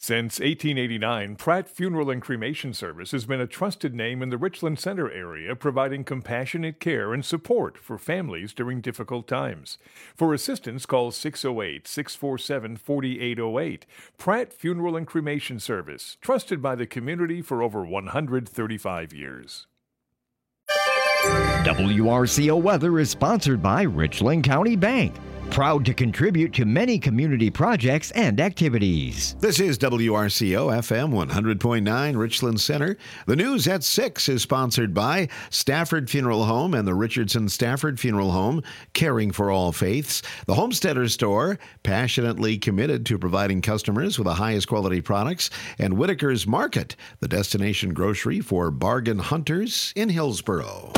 Since 1889, Pratt Funeral and Cremation Service has been a trusted name in the Richland Center area, providing compassionate care and support for families during difficult times. For assistance, call 608-647-4808. Pratt Funeral and Cremation Service, trusted by the community for over 135 years. WRCO Weather is sponsored by Richland County Bank. Proud to contribute to many community projects and activities. This is WRCO FM 100.9 Richland Center. The news at 6 is sponsored by Stafford Funeral Home and the Richardson Stafford Funeral Home, caring for all faiths. The Homesteader Store, passionately committed to providing customers with the highest quality products. And Whitaker's Market, the destination grocery for bargain hunters in Hillsboro.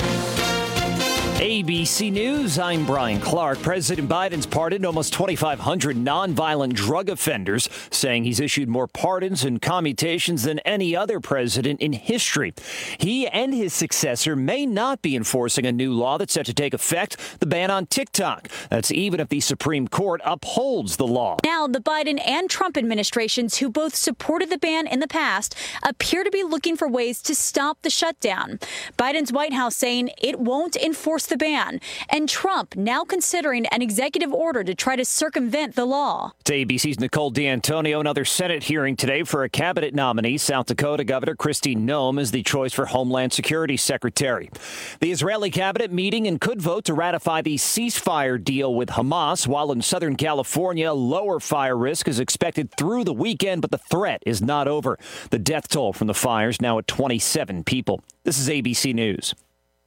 ABC News, I'm Brian Clark. President Biden's pardoned almost 2,500 nonviolent drug offenders, saying he's issued more pardons and commutations than any other president in history. He and his successor may not be enforcing a new law that's set to take effect, the ban on TikTok. That's even if the Supreme Court upholds the law. Now, the Biden and Trump administrations, who both supported the ban in the past, appear to be looking for ways to stop the shutdown. Biden's White House saying it won't enforce the ban, and Trump now considering an executive order to try to circumvent the law. To ABC's Nicole D'Antonio, another Senate hearing today for a cabinet nominee. South Dakota Governor Kristi Noem is the choice for Homeland Security Secretary. The Israeli cabinet meeting and could vote to ratify the ceasefire deal with Hamas, while in Southern California, lower fire risk is expected through the weekend, but the threat is not over. The death toll from the fires now at 27 people. This is ABC News.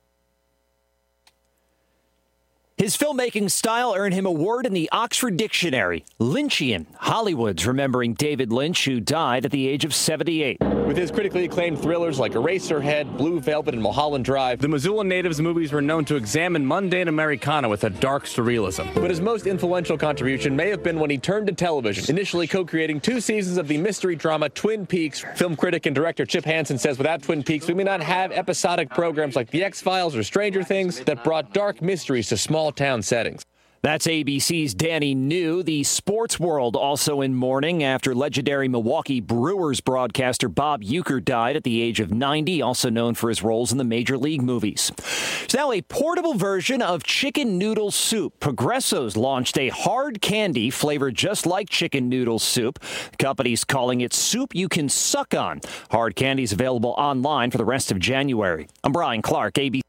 His filmmaking style earned him a word in the Oxford Dictionary, Lynchian. Hollywood's remembering David Lynch, who died at the age of 78. With his critically acclaimed thrillers like Eraserhead, Blue Velvet, and Mulholland Drive, the Missoula Natives movies were known to examine mundane Americana with a dark surrealism. But his most influential contribution may have been when he turned to television, initially co-creating 2 seasons of the mystery drama Twin Peaks. Film critic and director Chip Hansen says without Twin Peaks, we may not have episodic programs like The X-Files or Stranger Things that brought dark mysteries to small town settings. That's ABC's Danny New. The sports world also in mourning after legendary Milwaukee Brewers broadcaster Bob Uecker died at the age of 90, also known for his roles in the Major League movies. It's now a portable version of chicken noodle soup. Progresso's launched a hard candy flavored just like chicken noodle soup. The company's calling it soup you can suck on. Hard candy is available online for the rest of January. I'm Brian Clark, ABC.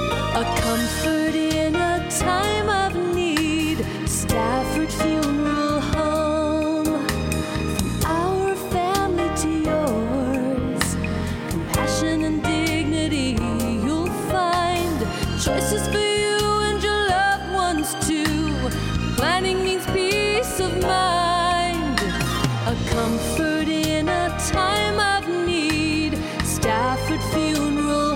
A comfort in a time of need. Stafford Funeral Home. From our family to yours. Compassion and dignity you'll find. Choices for you and your loved ones too. Planning means peace of mind. A comfort in a time of need. Stafford Funeral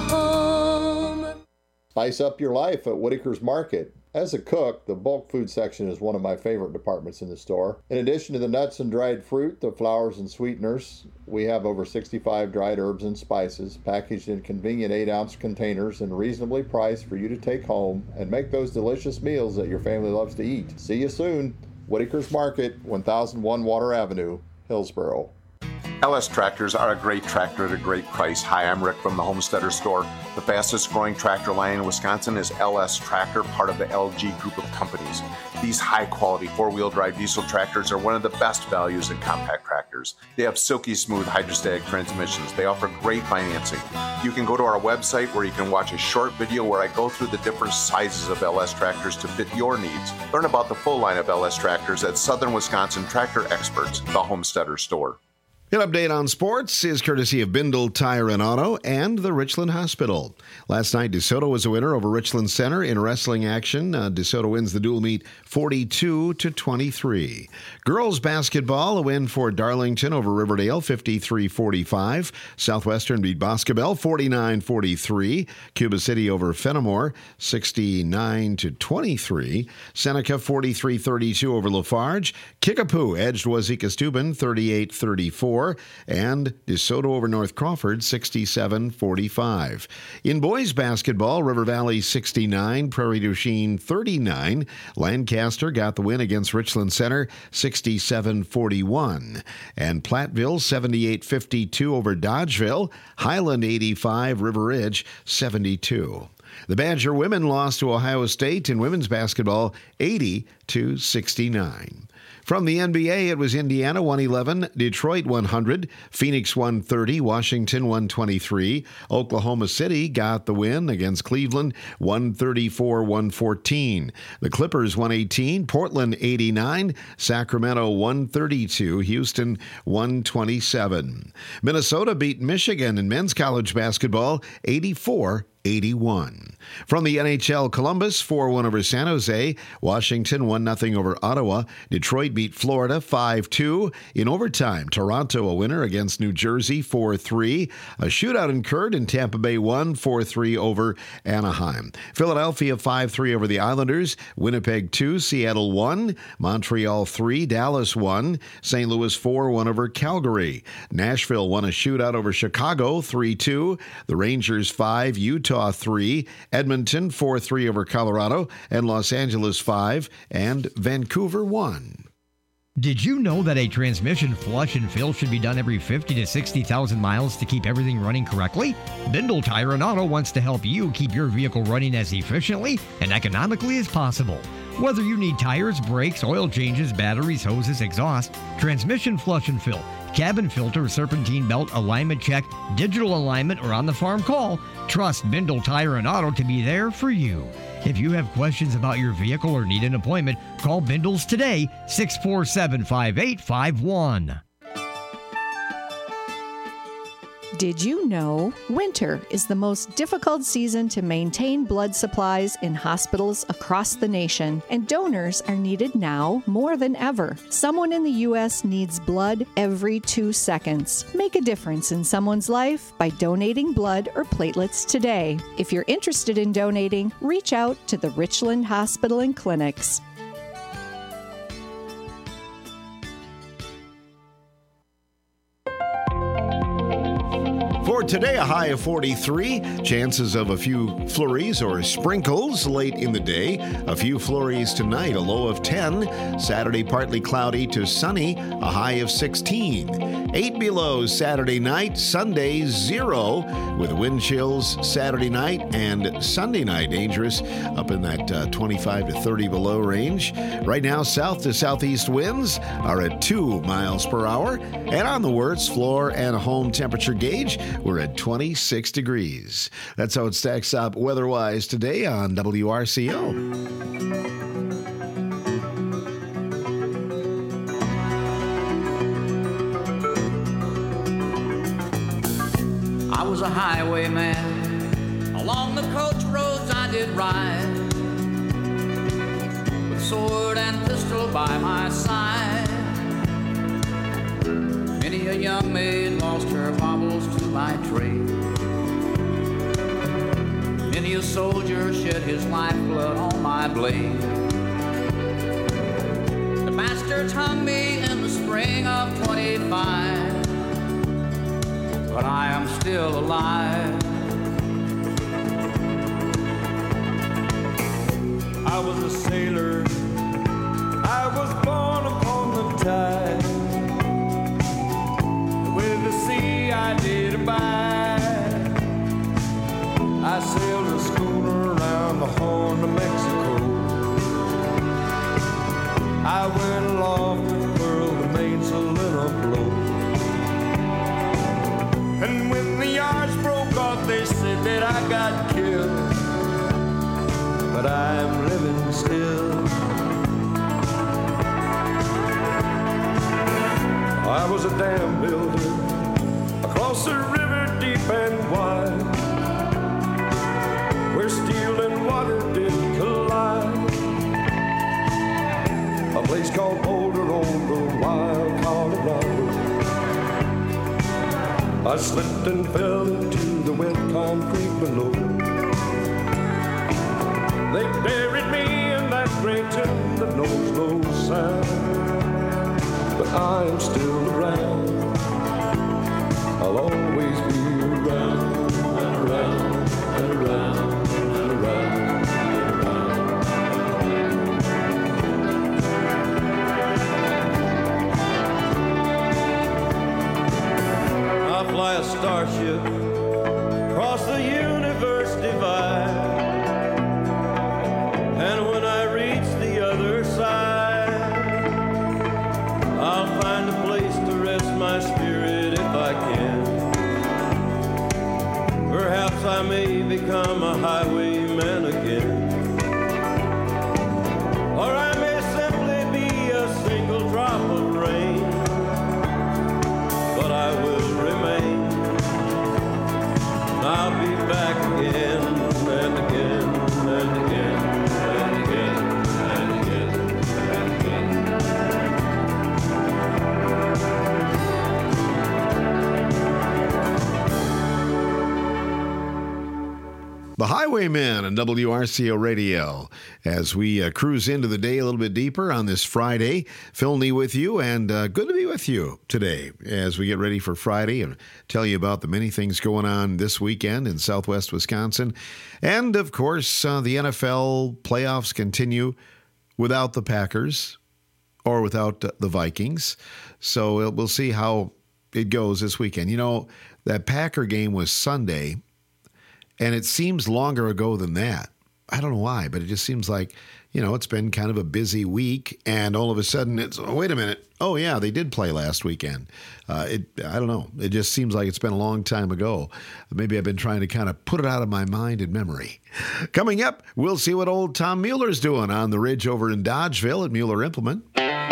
Home. Spice up your life at Whitaker's Market. As a cook, the bulk food section is one of my favorite departments in the store. In addition to the nuts and dried fruit, the flours and sweeteners, we have over 65 dried herbs and spices packaged in convenient 8-ounce containers and reasonably priced for you to take home and make those delicious meals that your family loves to eat. See you soon. Whitaker's Market, 1001 Water Avenue, Hillsboro. LS Tractors are a great tractor at a great price. Hi, I'm Rick from the Homesteader Store. The fastest growing tractor line in Wisconsin is LS Tractor, part of the LG group of companies. These high quality 4-wheel drive diesel tractors are one of the best values in compact tractors. They have silky smooth hydrostatic transmissions. They offer great financing. You can go to our website where you can watch a short video where I go through the different sizes of LS tractors to fit your needs. Learn about the full line of LS tractors at Southern Wisconsin Tractor Experts, the Homesteader Store. An update on sports is courtesy of Bindle Tire and Auto and the Richland Hospital. Last night, DeSoto was a winner over Richland Center in wrestling action. DeSoto wins the dual meet 42-23. Girls basketball, a win for Darlington over Riverdale 53-45. Southwestern beat Boscobel 49-43. Cuba City over Fenimore 69-23. Seneca 43-32 over Lafarge. Kickapoo edged Wazeeka Steuben 38-34. score, and DeSoto over North Crawford 67-45. In boys basketball, River Valley 69, Prairie du Chien 39. Lancaster got the win against Richland Center 67-41. And Platteville 78-52 over Dodgeville. Highland 85, River Ridge 72. The Badger women lost to Ohio State in women's basketball 80-69. From the NBA, it was Indiana 111, Detroit 100, Phoenix 130, Washington 123. Oklahoma City got the win against Cleveland 134-114. The Clippers 118, Portland 89, Sacramento 132, Houston 127. Minnesota beat Michigan in men's college basketball 84-81. From the NHL, Columbus 4-1 over San Jose. Washington 1-0 over Ottawa. Detroit beat Florida 5-2. In overtime, Toronto a winner against New Jersey 4-3. A shootout occurred and Tampa Bay won 4-3 over Anaheim. Philadelphia 5-3 over the Islanders. Winnipeg 2, Seattle 1. Montreal 3, Dallas 1. St. Louis 4-1 over Calgary. Nashville won a shootout over Chicago 3-2. The Rangers 5, Utah 3, Edmonton 4-3 over Colorado, and Los Angeles 5, and Vancouver 1. Did you know that a transmission flush and fill should be done every 50 to 60,000 miles to keep everything running correctly? Bindle Tire and Auto wants to help you keep your vehicle running as efficiently and economically as possible. Whether you need tires, brakes, oil changes, batteries, hoses, exhaust, transmission flush and fill, cabin filter, serpentine belt, alignment check, digital alignment, or on-the-farm call, trust Bindle Tire and Auto to be there for you. If you have questions about your vehicle or need an appointment, call Bindles today, 647-5851. Did you know winter is the most difficult season to maintain blood supplies in hospitals across the nation, and donors are needed now more than ever. Someone in the U.S. needs blood every 2 seconds. Make a difference in someone's life by donating blood or platelets today. If you're interested in donating, reach out to the Richland Hospital and Clinics. For today, a high of 43. Chances of a few flurries or sprinkles late in the day. A few flurries tonight, a low of 10. Saturday, partly cloudy to sunny, a high of 16. 8 below Saturday night. Sunday, 0 with wind chills Saturday night and Sunday night dangerous up in that 25 to 30 below range. Right now, south to southeast winds are at 2 miles per hour. And on the Wirtz floor and home temperature gauge, we're at 26 degrees. That's how it stacks up weather-wise today on WRCO. I was a highwayman. Along the coach roads I did ride, with sword and pistol by my side. Many a young maid lost her baubles to my trade. Many a soldier shed his lifeblood on my blade. The bastards hung me in the spring of 25, but I am still alive. I was a sailor, I was born upon the tide. With the sea I did abide. I sailed a schooner around the Horn of Mexico. I went aloft to furl the mainsail in a blow. And when the yards broke off, they said that I got killed. But I'm living still. I was a dam builder across a river deep and wide, where steel and water did collide. A place called Boulder on the wild Colorado. I slipped and fell into the wet concrete below. They buried me in that great tomb that knows no sound, but I am still around. fly a starship across the universe divide. And when I reach the other side, I'll find a place to rest my spirit if I can. Perhaps I may become a highwayman again. Or I may simply be a single drop of rain. But I will remain. I'll be back again and again and again and again and again and again. The Highwaymen on WRCO Radio. As we cruise into the day a little bit deeper on this Friday, Phil Nee with you, and good to be with you today as we get ready for Friday and tell you about the many things going on this weekend in Southwest Wisconsin. And, of course, the NFL playoffs continue without the Packers or without the Vikings. So we'll see how it goes this weekend. You know, that Packer game was Sunday, and it seems longer ago than that. I don't know why, but it just seems like, you know, it's been kind of a busy week, and all of a sudden it's, oh, wait a minute. Oh, yeah, they did play last weekend. I don't know. It just seems like it's been a long time ago. Maybe I've been trying to kind of put it out of my mind and memory. Coming up, we'll see what old Tom Mueller's doing on the ridge over in Dodgeville at Mueller Implement.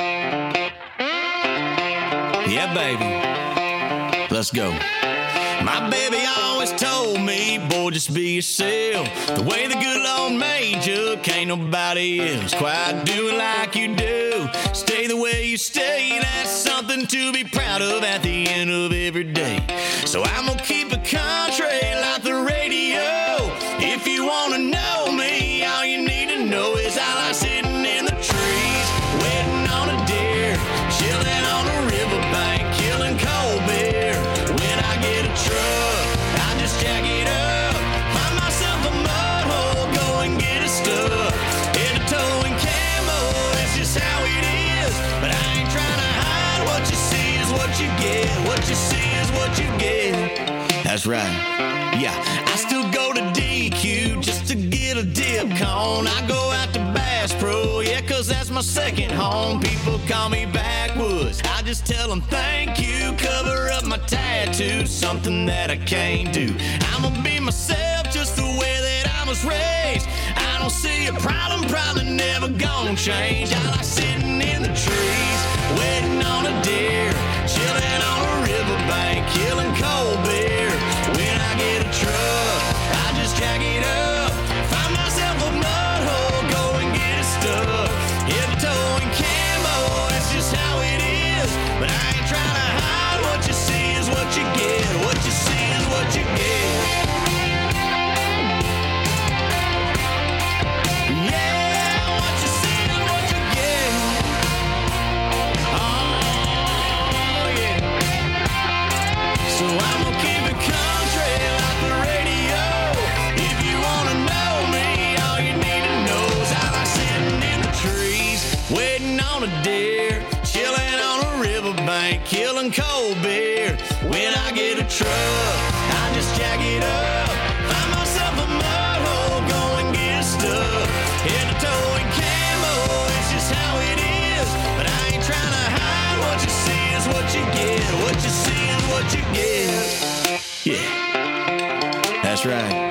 Yeah, baby. Let's go. My baby always told me, boy, just be yourself. The way the good Lord made you, can't nobody else quite do it like you do. Stay the way you stay, that's something to be proud of at the end of every day. So I'm gonna keep it country like the radio. If you wanna know me, all you need to know is I like sitting in the trees, waiting on a deer, chilling on a riverbank, killing cold beer. When I get a truck, I just jack it up, find myself a mud hole, go and get it stuck. Head to toe and camo, it's just how it is. But I ain't trying to hide, what you see is what you get. What you see is what you get. That's right. Yeah, I still go to DQ just to get a dip cone. I go out to Bass Pro, yeah, cause that's my second home. People call me backwoods, I just tell them thank you. Cover up my tattoo, something that I can't do. I'ma be myself just the way that I was raised. I don't see a problem, probably never gonna change. I like sitting in the trees, waiting on a deer, chilling on a riverbank, killing cold beer. When I get a truck, I just jack it up, find myself a mud hole, go and get it stuck. Hip toe and camo, it's just how it is. But I ain't trying to hide, what you see is what you get. What you see is what you get. Yeah, what you see is what you get. Oh, yeah. So I'm gonna keep it country like the radio. If you wanna know me, all you need to know is I like sitting in the trees, waiting on a deer, chilling on a riverbank, killing cold beer. When I get a truck, I just jack it up, find myself a mud hole, go and get it stuck. Head to toe and camo, it's just how it is. But I ain't trying to hide, what you see is what you get. What you see is what you get. Yeah, that's right.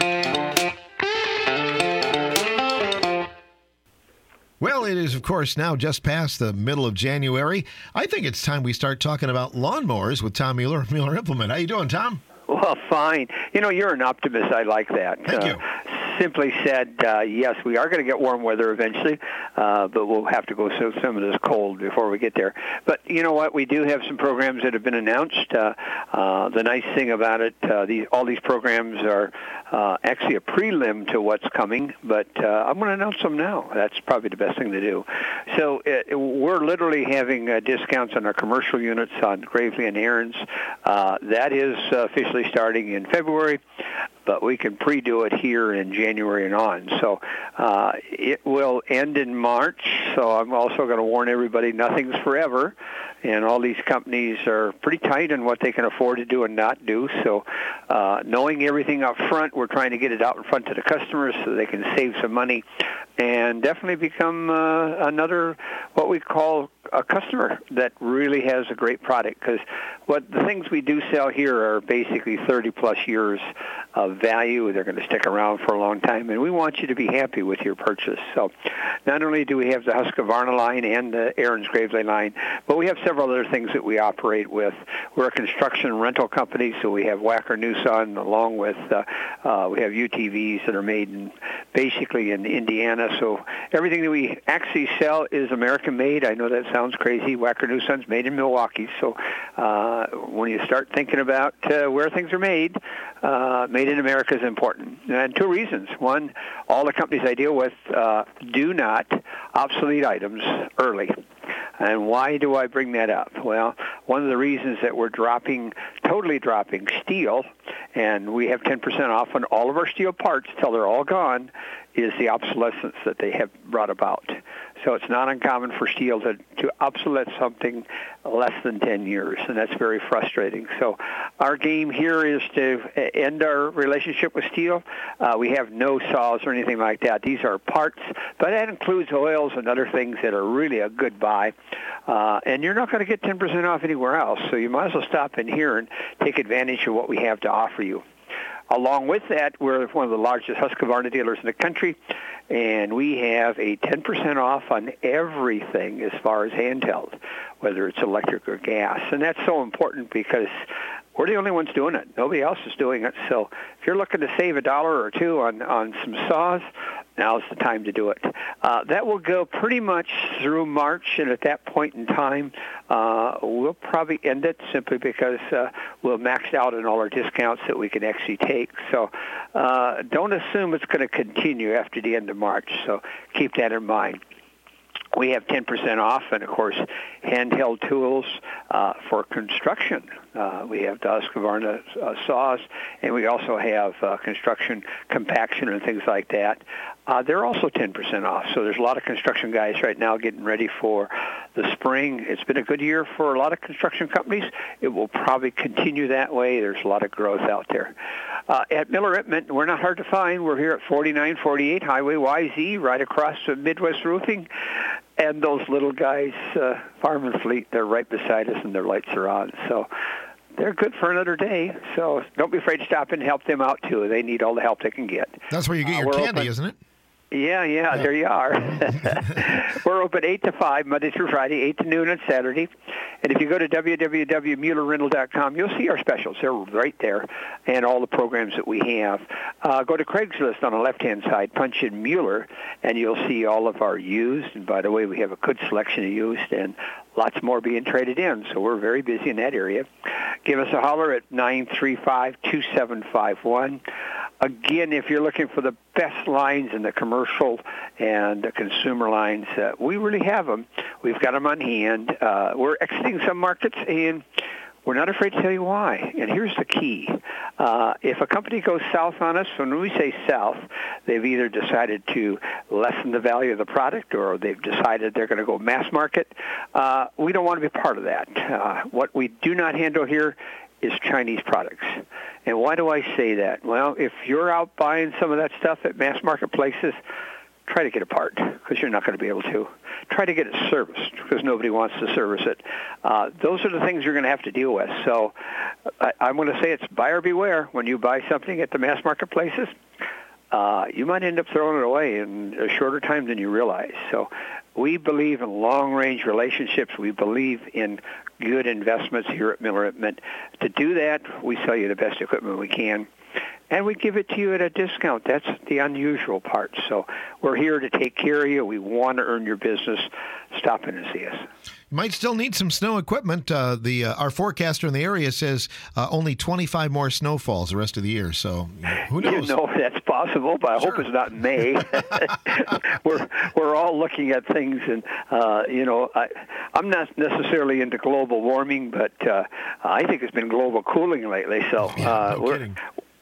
Well, it is, of course, now just past the middle of January. I think it's time we start talking about lawnmowers with Tom Mueller of Mueller Implement. How you doing, Tom? Well, fine. You know, you're an optimist. I like that. Thank you. Simply said, yes, we are going to get warm weather eventually, but we'll have to go through some of this cold before we get there. But you know what? We do have some programs that have been announced. The nice thing about it, all these programs are actually a prelim to what's coming, but I'm going to announce them now. That's probably the best thing to do. So we're literally having discounts on our commercial units on Gravely and Aaron's. That is officially starting in February. but we can pre-do it here in January and on. So it will end in March, so I'm also going to warn everybody nothing's forever, and all these companies are pretty tight on what they can afford to do and not do. So knowing everything up front, we're trying to get it out in front to the customers so they can save some money and definitely become another, what we call a customer that really has a great product, because what the things we do sell here are basically 30-plus years of value. They're going to stick around for a long time, and we want you to be happy with your purchase. So not only do we have the Husqvarna line and the Aaron's Gravely line, but we have several other things that we operate with. We're a construction rental company, so we have Wacker Neuson, along with we have UTVs that are made basically in Indiana. So everything that we actually sell is American-made. I know that sounds crazy. Wacker Neuson's made in Milwaukee. So when you start thinking about where things are made in America is important. And two reasons. One, all the companies I deal with do not obsolete items early. And why do I bring that up? Well, one of the reasons that we're totally dropping steel, and we have 10% off on all of our steel parts till they're all gone, is the obsolescence that they have brought about. So it's not uncommon for steel to obsolete something less than 10 years, and that's very frustrating. So our game here is to end our relationship with steel. We have no saws or anything like that. These are parts, but that includes oils and other things that are really a good buy. And you're not going to get 10% off anywhere else, so you might as well stop in here and take advantage of what we have to offer you. Along with that, we're one of the largest Husqvarna dealers in the country, and we have a 10% off on everything as far as handheld, whether it's electric or gas. And that's so important because we're the only ones doing it. Nobody else is doing it. So if you're looking to save $1 or $2 on some saws, now's the time to do it. That will go pretty much through March, and at that point in time, we'll probably end it simply because we'll max out on all our discounts that we can actually take. So don't assume it's going to continue after the end of March, so keep that in mind. We have 10% off, and, of course, handheld tools for construction. We have the Husqvarna saws, and we also have construction compaction and things like that. They're also 10% off. So there's a lot of construction guys right now getting ready for the spring. It's been a good year for a lot of construction companies. It will probably continue that way. There's a lot of growth out there. At Miller Ittman, we're not hard to find. We're here at 4948 Highway YZ, right across from Midwest Roofing. And those little guys, Farm and Fleet, they're right beside us, and their lights are on. So they're good for another day. So don't be afraid to stop and help them out, too. They need all the help they can get. That's where you get your candy, isn't it? Yeah, there you are. We're open 8 to 5, Monday through Friday, 8 to noon on Saturday. And if you go to www.muellerrental.com, you'll see our specials. They're right there, and all the programs that we have. Go to Craigslist on the left-hand side, punch in Mueller, and you'll see all of our used. And by the way, we have a good selection of used and lots more being traded in, so we're very busy in that area. Give us a holler at 935-2751. Again, if you're looking for the best lines in the commercial and the consumer lines, we really have them. We've got them on hand. We're exiting some markets, and we're not afraid to tell you why. And here's the key. If a company goes south on us, when we say south, they've either decided to lessen the value of the product or they've decided they're going to go mass market. We don't want to be part of that. What we do not handle here is Chinese products. And why do I say that? Well, if you're out buying some of that stuff at mass marketplaces, try to get a part because you're not going to be able to. Try to get it serviced because nobody wants to service it. Those are the things you're going to have to deal with. So I'm going to say it's buyer beware. When you buy something at the mass marketplaces, you might end up throwing it away in a shorter time than you realize. So we believe in long-range relationships. We believe in good investments here at Miller Ittman. To do that, we sell you the best equipment we can, and we give it to you at a discount. That's the unusual part. So we're here to take care of you. We want to earn your business. Stop in and see us. You might still need some snow equipment. Our forecaster in the area says only 25 more snowfalls the rest of the year. So who knows? That's possible, but I hope it's not in May. We're all looking at things, and I'm not necessarily into global warming, but I think it's been global cooling lately. So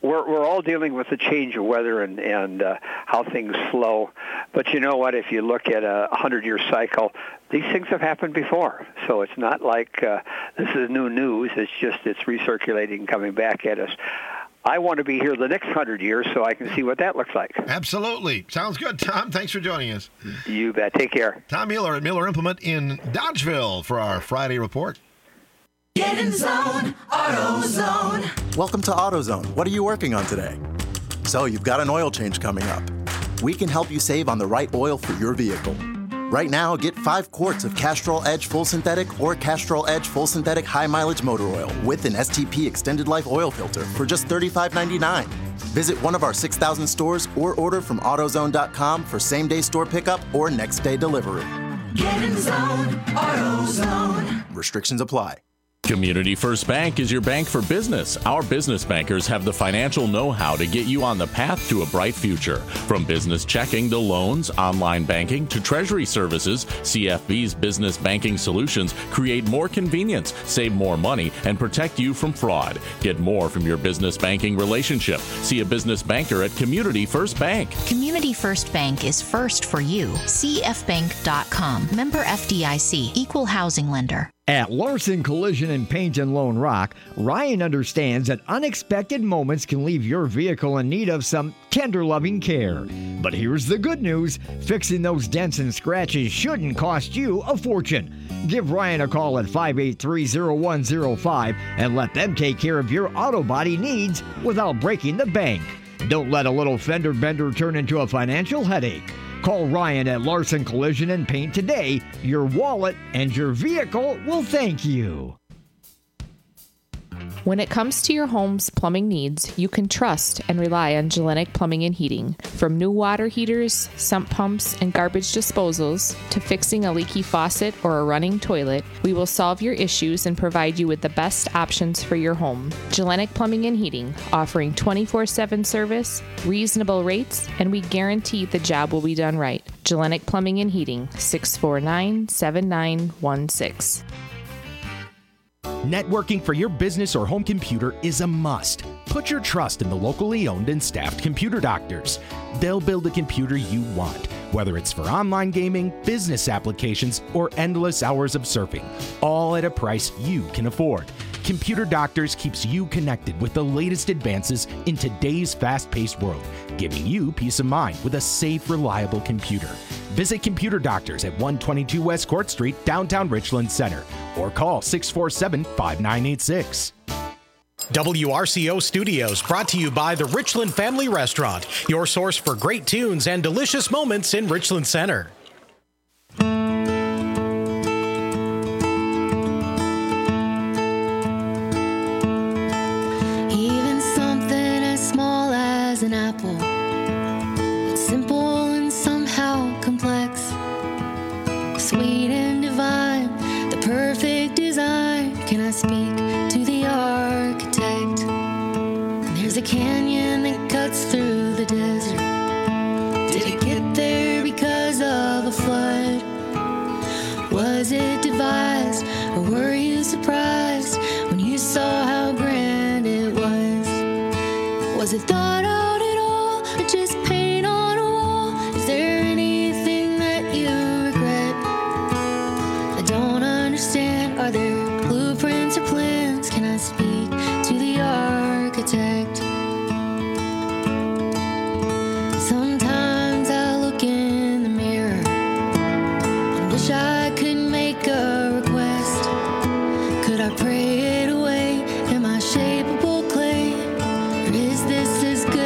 we're all dealing with the change of weather and how things flow. But you know what? If you look at a 100-year cycle, these things have happened before. So it's not like this is new news. It's just it's recirculating and coming back at us. I want to be here the next 100 years so I can see what that looks like. Absolutely. Sounds good, Tom. Thanks for joining us. You bet. Take care. Tom Mueller at Mueller Implement in Dodgeville for our Friday report. Get in zone, AutoZone. Welcome to AutoZone. What are you working on today? So you've got an oil change coming up. We can help you save on the right oil for your vehicle. Right now, get 5 quarts of Castrol Edge Full Synthetic or Castrol Edge Full Synthetic High Mileage Motor Oil with an STP Extended Life Oil Filter for just $35.99. Visit one of our 6,000 stores or order from AutoZone.com for same-day store pickup or next-day delivery. Get in zone, AutoZone. Restrictions apply. Community First Bank is your bank for business. Our business bankers have the financial know-how to get you on the path to a bright future. From business checking to loans, online banking to treasury services, CFB's business banking solutions create more convenience, save more money, and protect you from fraud. Get more from your business banking relationship. See a business banker at Community First Bank. Community First Bank is first for you. CFbank.com. Member FDIC. Equal housing lender. At Larson Collision and Paint in Lone Rock, Ryan understands that unexpected moments can leave your vehicle in need of some tender loving care. But here's the good news. Fixing those dents and scratches shouldn't cost you a fortune. Give Ryan a call at 583-0105 and let them take care of your auto body needs without breaking the bank. Don't let a little fender bender turn into a financial headache. Call Ryan at Larson Collision and Paint today. Your wallet and your vehicle will thank you. When it comes to your home's plumbing needs, you can trust and rely on Gellenic Plumbing and Heating. From new water heaters, sump pumps, and garbage disposals to fixing a leaky faucet or a running toilet, we will solve your issues and provide you with the best options for your home. Gellenic Plumbing and Heating, offering 24/7 service, reasonable rates, and we guarantee the job will be done right. Gellenic Plumbing and Heating, 649-7916. Networking for your business or home computer is a must. Put your trust in the locally owned and staffed computer doctors. They'll build a computer you want, whether it's for online gaming, business applications, or endless hours of surfing, all at a price you can afford. Computer Doctors keeps you connected with the latest advances in today's fast-paced world, giving you peace of mind with a safe, reliable computer. Visit Computer Doctors at 122 West Court Street, downtown Richland Center, or call 647-5986. WRCO Studios, brought to you by the Richland Family Restaurant, your source for great tunes and delicious moments in Richland Center. Even something as small as an apple, it's simple and somehow complex, sweet and divine, the perfect design. Can I speak to the architect? There's a canyon that cuts through the desert. Did it get there because of a flood? Was it devised, or were you surprised when you saw how grand it was? Was it thought out at all, or just paint on a wall? Is there anything that you regret? I don't understand. Are there blueprints or plans? Can I speak to the architect? Sometimes I look in the mirror and wish I could make a request. Could I pray it away? Am I shapeable clay? Or is this as good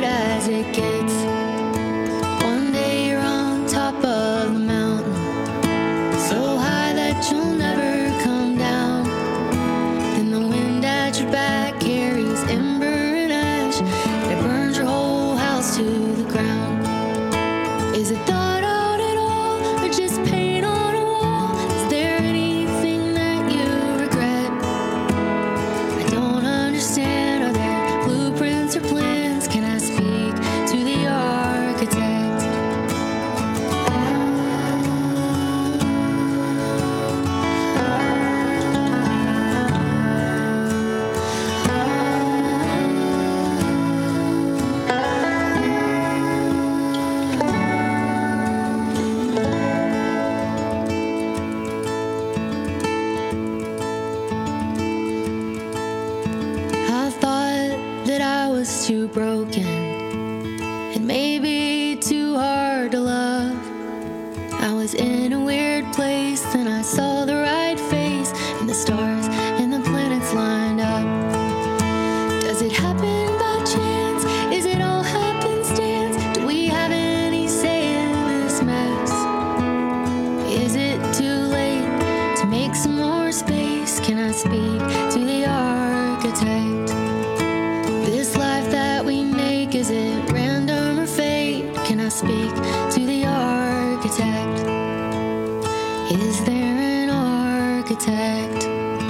was too broken and maybe too hard to love. I was in a weird place, then I saw the right face, and the stars and the planets lined up. Does it happen by chance? Is it all happenstance? Do we have any say in this mess? Is it too late to make some more space? Can I speak to the architect? This life that we make, is it random or fate? Can I speak to the architect? Is there an architect?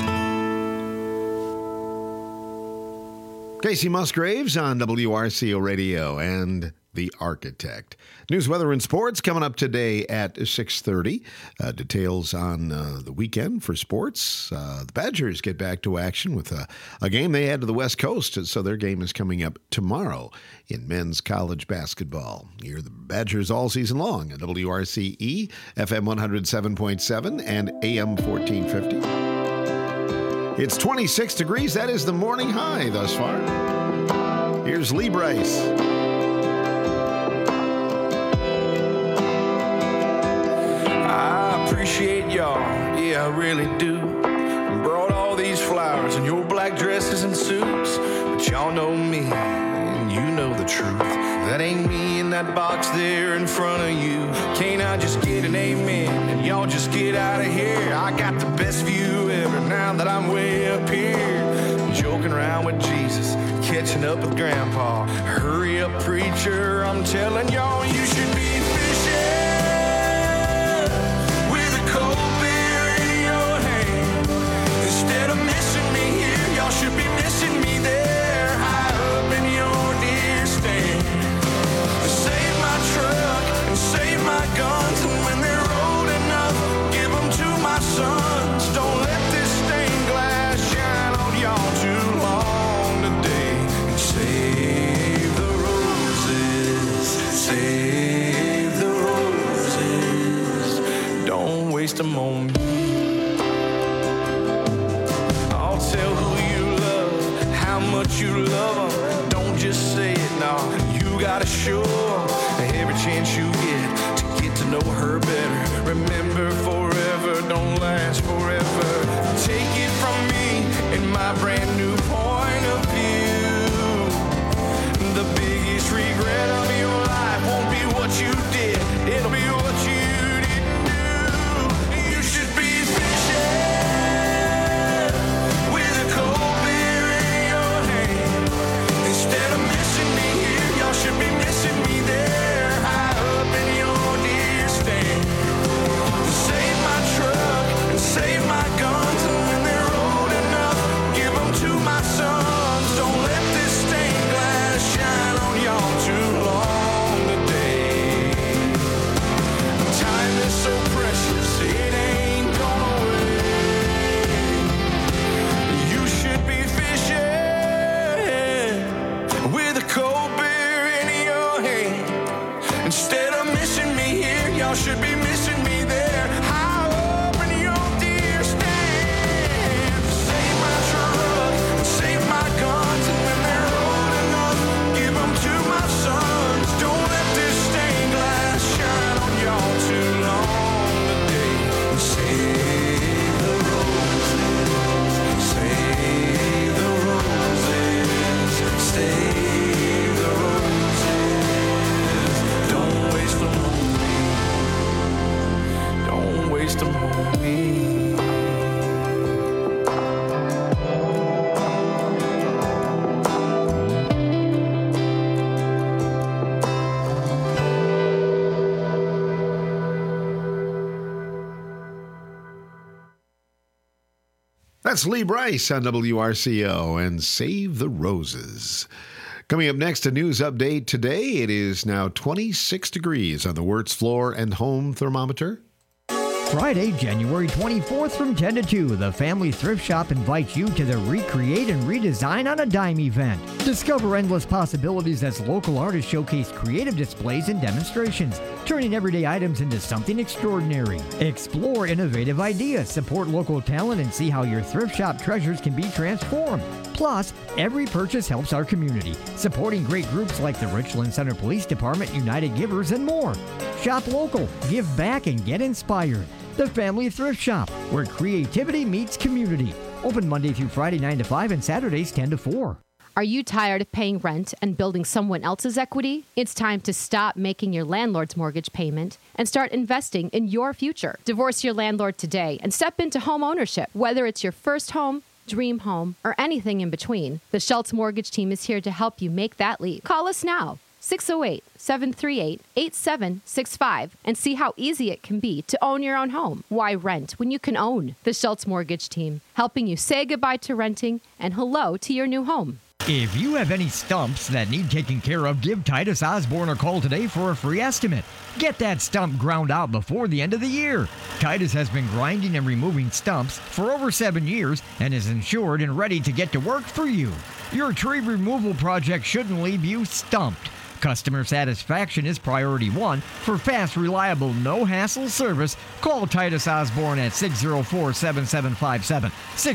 Casey Musgraves on WRCO Radio and The Architect. News, weather, and sports coming up today at 6:30. Details on the weekend for sports. The Badgers get back to action with a game they had to the West Coast, so their game is coming up tomorrow in men's college basketball. Hear the Badgers all season long at WRCE, FM 107.7 and AM 1450. It's 26 degrees. That is the morning high thus far. Here's Lee Brice. I appreciate y'all, yeah, I really do. Brought all these flowers and your black dresses and suits, but y'all know me, and you know the truth. That ain't me in that box there in front of you. Can't I just get an amen, and y'all just get out of here? I got the best view ever now that I'm way up here. Joking around with Jesus, catching up with Grandpa. Hurry up, preacher, I'm telling y'all you should be fishing. Instead of missing me here, y'all should be missing me there, high up in your deer stand. Save my truck and save my guns, and when they're old enough, give them to my sons. Don't let this stained glass shine on y'all too long today. And save the roses, save the roses. Don't waste them on me. Tell who you love, how much you love them. Don't just say it, nah, you gotta show every chance you get to know her better. Remember, forever don't last forever. Take it from me in my brand new point of view. The biggest regret of your life won't be what you did, it'll be what you didn't do. You should be fishing. Instead of missing me here, y'all should be missing me there, high up in your deer stand. Save my truck and save my guns, and when they're old enough, give them to my sons. Don't let this stained glass shine on y'all too long today. Time is so precious, it ain't gone away. You should be fishing with a cold beer in your hand. Instead of missing me here, y'all should be missing me there, high up in your deer stand. Save my truck and save my guns, and when they're old enough, give them to my sons. Don't let this stained glass shine on y'all too long today. Save the roses, save the roses, save the roses. Don't waste them on me. Don't waste them on me. That's Lee Brice on WRCO and Save the Roses. Coming up next, a news update today. It is now 26 degrees on the Wirtz floor and home thermometer. Friday, January 24th from 10 to 2, the Family Thrift Shop invites you to the Recreate and Redesign on a Dime event. Discover endless possibilities as local artists showcase creative displays and demonstrations, turning everyday items into something extraordinary. Explore innovative ideas, support local talent, and see how your thrift shop treasures can be transformed. Plus, every purchase helps our community, supporting great groups like the Richland Center Police Department, United Givers, and more. Shop local, give back, and get inspired. The Family Thrift Shop, where creativity meets community. Open Monday through Friday 9 to 5 and Saturdays 10 to 4. Are you tired of paying rent and building someone else's equity? It's time to stop making your landlord's mortgage payment and start investing in your future. Divorce your landlord today and step into home ownership. Whether it's your first home, dream home, or anything in between, the Schultz Mortgage Team is here to help you make that leap. Call us now, 608-738-8765, and see how easy it can be to own your own home. Why rent when you can own? The Schultz Mortgage Team, helping you say goodbye to renting and hello to your new home. If you have any stumps that need taken care of, give Titus Osborne a call today for a free estimate. Get that stump ground out before the end of the year. Titus has been grinding and removing stumps for over 7 years and is insured and ready to get to work for you. Your tree removal project shouldn't leave you stumped. Customer satisfaction is priority one. For fast, reliable, no-hassle service, call Titus Osborne at 604-7757,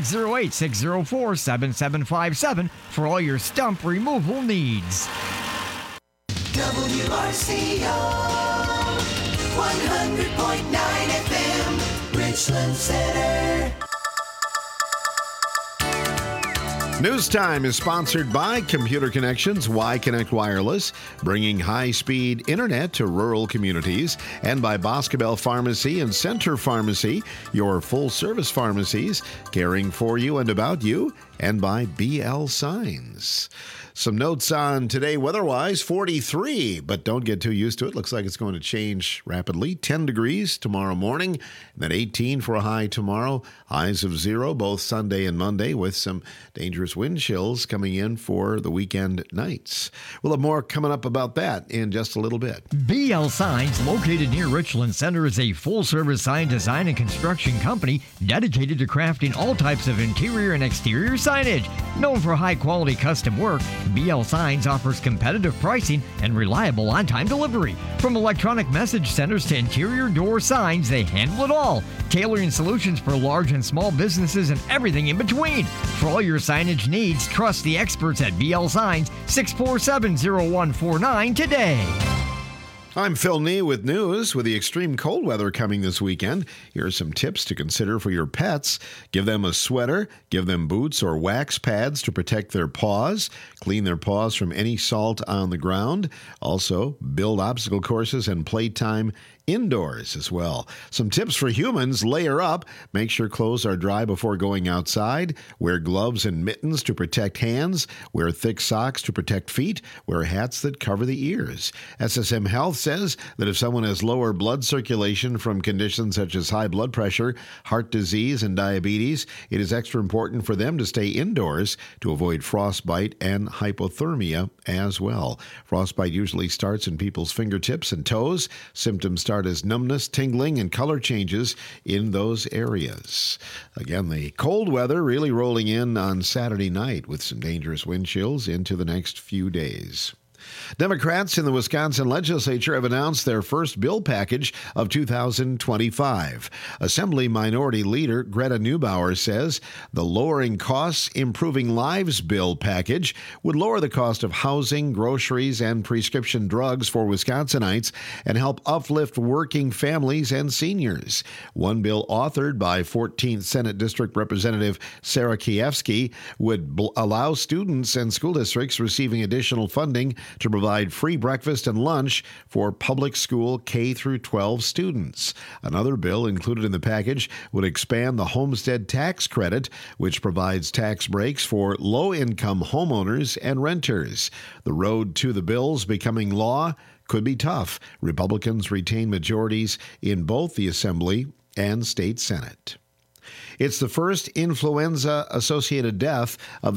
608-604-7757 for all your stump removal needs. WRCO 100.9 FM, Richland Center. News Time is sponsored by Computer Connections, Y-Connect Wireless, bringing high-speed internet to rural communities, and by Boscobel Pharmacy and Center Pharmacy, your full-service pharmacies, caring for you and about you, and by BL Signs. Some notes on today weather-wise, 43, but don't get too used to it. Looks like it's going to change rapidly. 10 degrees tomorrow morning, and then 18 for a high tomorrow. Highs of 0 both Sunday and Monday, with some dangerous wind chills coming in for the weekend nights. We'll have more coming up about that in just a little bit. BL Signs, located near Richland Center, is a full-service sign design and construction company dedicated to crafting all types of interior and exterior signage. Known for high-quality custom work, BL Signs offers competitive pricing and reliable on-time delivery. From electronic message centers to interior door signs, they handle it all. Tailoring solutions for large and small businesses and everything in between. For all your signage needs, trust the experts at BL Signs, 647-0149 today. I'm Phil Nee with news. With the extreme cold weather coming this weekend, here are some tips to consider for your pets. Give them a sweater, give them boots or wax pads to protect their paws, clean their paws from any salt on the ground. Also, build obstacle courses and playtime indoors as well. Some tips for humans: layer up, make sure clothes are dry before going outside, wear gloves and mittens to protect hands, wear thick socks to protect feet, wear hats that cover the ears. SSM Health says that if someone has lower blood circulation from conditions such as high blood pressure, heart disease, and diabetes, it is extra important for them to stay indoors to avoid frostbite and hypothermia as well. Frostbite usually starts in people's fingertips and toes. Symptoms start as numbness, tingling, and color changes in those areas. Again, the cold weather really rolling in on Saturday night with some dangerous wind chills into the next few days. Democrats in the Wisconsin legislature have announced their first bill package of 2025. Assembly Minority Leader Greta Neubauer says the Lowering Costs, Improving Lives bill package would lower the cost of housing, groceries, and prescription drugs for Wisconsinites and help uplift working families and seniors. One bill authored by 14th Senate District Representative Sarah Kiefsky would allow students and school districts receiving additional funding to provide free breakfast and lunch for public school K-12 students. Another bill included in the package would expand the homestead tax credit, which provides tax breaks for low-income homeowners and renters. The road to the bills becoming law could be tough. Republicans retain majorities in both the Assembly and State Senate. It's the first influenza-associated death of the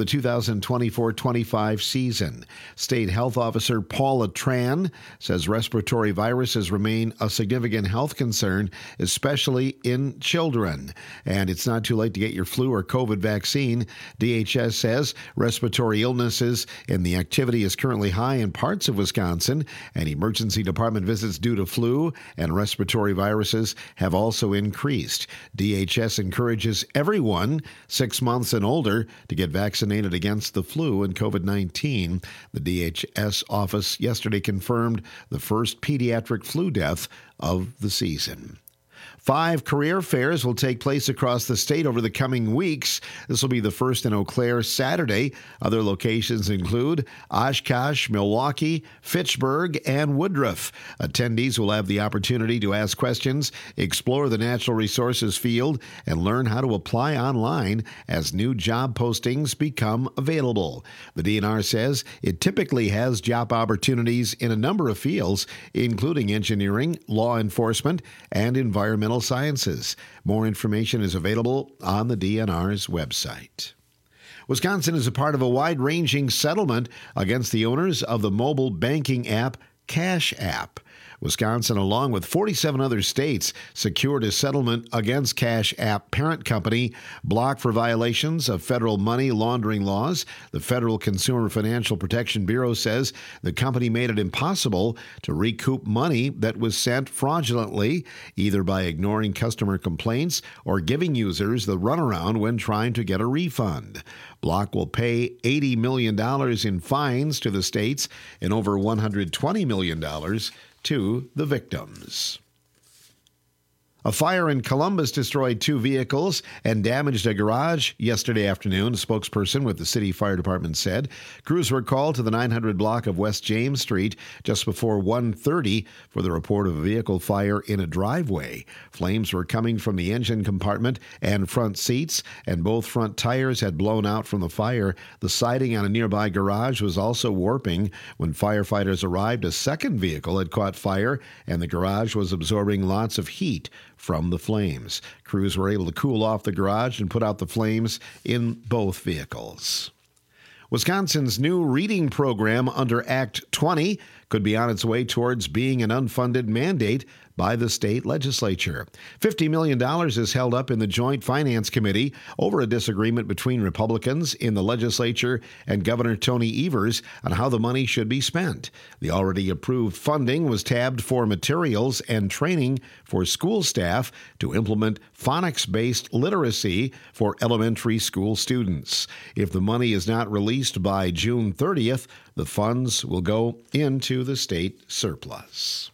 2024-25 season. State Health Officer Paula Tran says respiratory viruses remain a significant health concern, especially in children. And it's not too late to get your flu or COVID vaccine. DHS says respiratory illnesses and the activity is currently high in parts of Wisconsin, and emergency department visits due to flu and respiratory viruses have also increased. DHS encourages encourages everyone 6 months and older to get vaccinated against the flu and COVID-19. The DHS office yesterday confirmed the first pediatric flu death of the season. 5 career fairs will take place across the state over the coming weeks. This will be the first in Eau Claire Saturday. Other locations include Oshkosh, Milwaukee, Fitchburg, and Woodruff. Attendees will have the opportunity to ask questions, explore the natural resources field, and learn how to apply online as new job postings become available. The DNR says it typically has job opportunities in a number of fields, including engineering, law enforcement, and environmental sciences. More information is available on the DNR's website. Wisconsin is a part of a wide-ranging settlement against the owners of the mobile banking app Cash App. Wisconsin, along with 47 other states, secured a settlement against Cash App parent company Block for violations of federal money laundering laws. The Federal Consumer Financial Protection Bureau says the company made it impossible to recoup money that was sent fraudulently, either by ignoring customer complaints or giving users the runaround when trying to get a refund. Block will pay $80 million in fines to the states and over $120 million to the victims. A fire in Columbus destroyed 2 vehicles and damaged a garage yesterday afternoon, a spokesperson with the city fire department said. Crews were called to the 900 block of West James Street just before 1:30 for the report of a vehicle fire in a driveway. Flames were coming from the engine compartment and front seats, and both front tires had blown out from the fire. The siding on a nearby garage was also warping. When firefighters arrived, a second vehicle had caught fire, and the garage was absorbing lots of heat from the flames. Crews were able to cool off the garage and put out the flames in both vehicles. Wisconsin's new reading program under Act 20 could be on its way towards being an unfunded mandate by the state legislature. $50 million is held up in the Joint Finance Committee over a disagreement between Republicans in the legislature and Governor Tony Evers on how the money should be spent. The already approved funding was tabbed for materials and training for school staff to implement phonics-based literacy for elementary school students. If the money is not released by June 30th, the funds will go into the state surplus.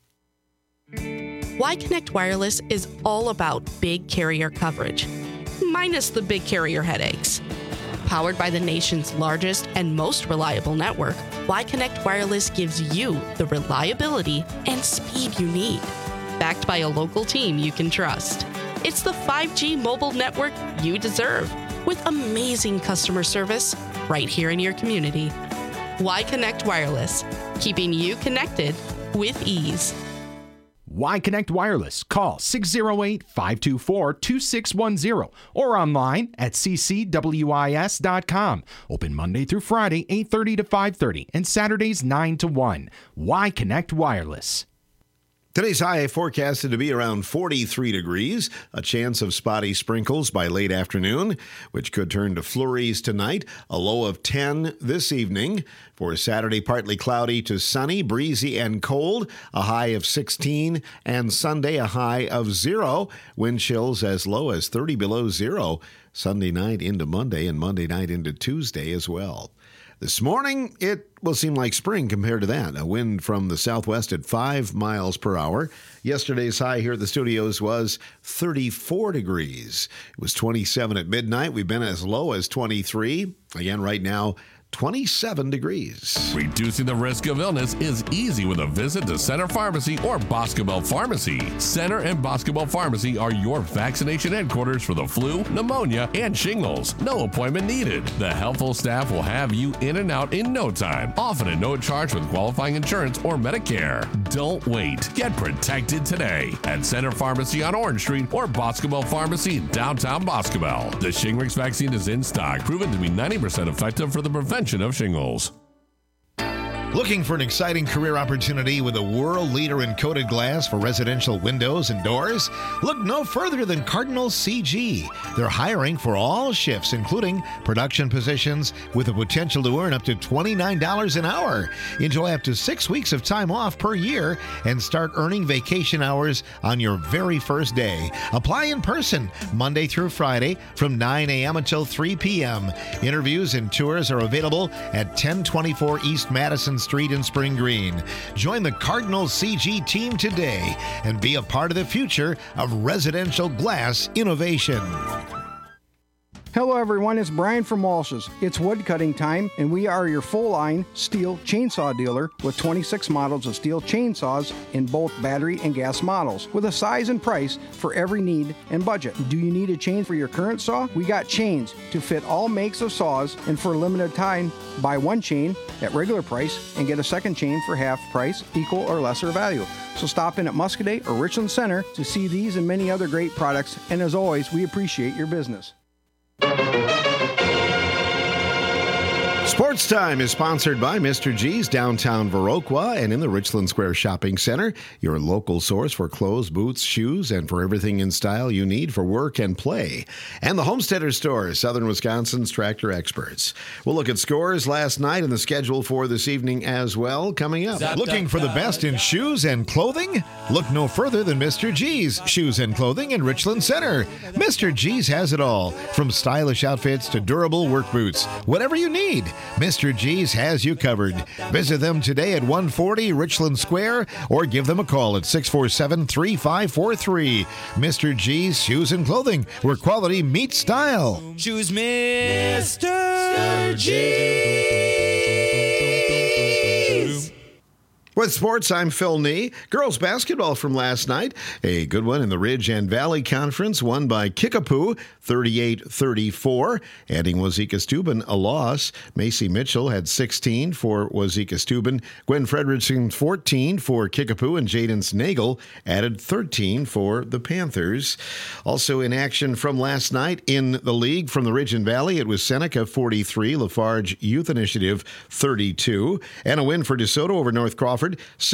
Y-Connect Wireless is all about big carrier coverage, minus the big carrier headaches. Powered by the nation's largest and most reliable network, Y-Connect Wireless gives you the reliability and speed you need. Backed by a local team you can trust. It's the 5G mobile network you deserve, with amazing customer service right here in your community. Y-Connect Wireless, keeping you connected with ease. Y-Connect Wireless. Call 608-524-2610 or online at ccwis.com. Open Monday through Friday, 8:30 to 5:30 and Saturdays 9 to 1. Y-Connect Wireless. Today's high forecasted to be around 43 degrees, a chance of spotty sprinkles by late afternoon, which could turn to flurries tonight, a low of 10 this evening. For Saturday, partly cloudy to sunny, breezy and cold, a high of 16, and Sunday, a high of 0. Wind chills as low as 30 below 0. Sunday night into Monday and Monday night into Tuesday as well. This morning, it will seem like spring compared to that. A wind from the southwest at 5 miles per hour. Yesterday's high here at the studios was 34 degrees. It was 27 at midnight. We've been as low as 23. Again, right now, 27 degrees. Reducing the risk of illness is easy with a visit to Center Pharmacy or Boscobel Pharmacy. Center and Boscobel Pharmacy are your vaccination headquarters for the flu, pneumonia, and shingles. No appointment needed. The helpful staff will have you in and out in no time, often at no charge with qualifying insurance or Medicare. Don't wait. Get protected today at Center Pharmacy on Orange Street or Boscobel Pharmacy in downtown Boscobel. The Shingrix vaccine is in stock, proven to be 90% effective for the prevention of shingles. Looking for an exciting career opportunity with a world leader in coated glass for residential windows and doors? Look no further than Cardinal CG. They're hiring for all shifts, including production positions, with the potential to earn up to $29 an hour. Enjoy up to 6 weeks of time off per year and start earning vacation hours on your very first day. Apply in person Monday through Friday from 9 a.m. until 3 p.m. Interviews and tours are available at 1024 East Madison Street in Spring Green. Join the Cardinal CG team today and be a part of the future of residential glass innovation. Hello everyone, it's Brian from Walsh's. It's wood cutting time, and we are your full-line Stihl chainsaw dealer with 26 models of Stihl chainsaws in both battery and gas models, with a size and price for every need and budget. Do you need a chain for your current saw? We got chains to fit all makes of saws, and for a limited time, buy one chain at regular price and get a second chain for half price, equal or lesser value. So stop in at Muscoda or Richland Center to see these and many other great products, and as always, we appreciate your business. Sports Time is sponsored by Mr. G's downtown Viroqua and in the Richland Square Shopping Center, your local source for clothes, boots, shoes, and for everything in style you need for work and play. And the Homesteader Store, Southern Wisconsin's tractor experts. We'll look at scores last night and the schedule for this evening as well coming up. Looking for the best in shoes and clothing? Look no further than Mr. G's Shoes and Clothing in Richland Center. Mr. G's has it all, from stylish outfits to durable work boots. Whatever you need, Mr. G's has you covered. Visit them today at 140 Richland Square or give them a call at 647-3543. Mr. G's Shoes and Clothing, where quality meets style. Choose Mr. G's. With sports, I'm Phil Nee. Girls basketball from last night. A good one in the Ridge and Valley Conference, won by Kickapoo, 38-34. Adding Wazeeka Steuben a loss. Macy Mitchell had 16 for Wazeeka Steuben. Gwen Frederickson, 14 for Kickapoo. And Jaden Snagel added 13 for the Panthers. Also in action from last night in the league from the Ridge and Valley, it was Seneca 43, Lafarge Youth Initiative 32. And a win for DeSoto over North Crawford,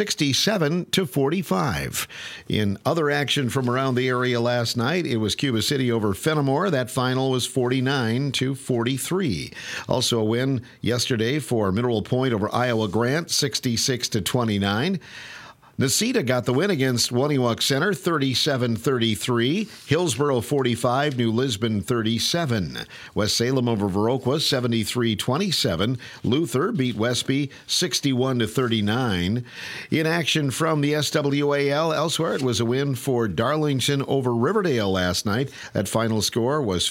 67-45. In other action from around the area last night, it was Cuba City over Fenimore. That final was 49-43. Also a win yesterday for Mineral Point over Iowa Grant, 66-29. Necedah got the win against Waniwak Center, 37-33. Hillsboro 45, New Lisbon 37. West Salem over Viroqua, 73-27. Luther beat Westby 61-39. In action from the SWAL elsewhere, it was a win for Darlington over Riverdale last night. That final score was